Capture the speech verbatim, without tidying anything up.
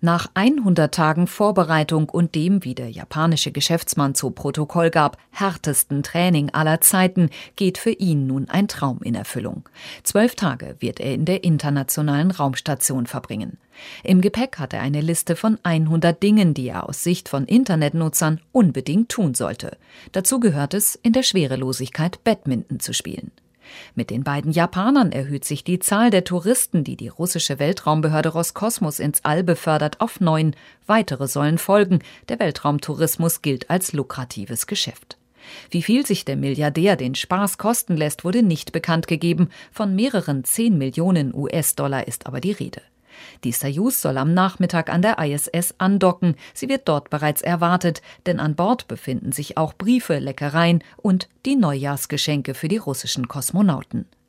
Nach hundert Tagen Vorbereitung und dem, wie der japanische Geschäftsmann zu Protokoll gab, härtesten Training aller Zeiten, geht für ihn nun ein Traum in Erfüllung. Zwölf Tage wird er in der internationalen Raumstation verbringen. Im Gepäck hat er eine Liste von hundert Dingen, die er aus Sicht von Internetnutzern unbedingt tun sollte. Dazu gehört es, in der Schwerelosigkeit Badminton zu spielen. Mit den beiden Japanern erhöht sich die Zahl der Touristen, die die russische Weltraumbehörde Roskosmos ins All befördert, auf neun. Weitere sollen folgen. Der Weltraumtourismus gilt als lukratives Geschäft. Wie viel sich der Milliardär den Spaß kosten lässt, wurde nicht bekannt gegeben. Von mehreren zehn Millionen U S-Dollar ist aber die Rede. Die Soyuz soll am Nachmittag an der I S S andocken. Sie wird dort bereits erwartet, denn an Bord befinden sich auch Briefe, Leckereien und die Neujahrsgeschenke für die russischen Kosmonauten.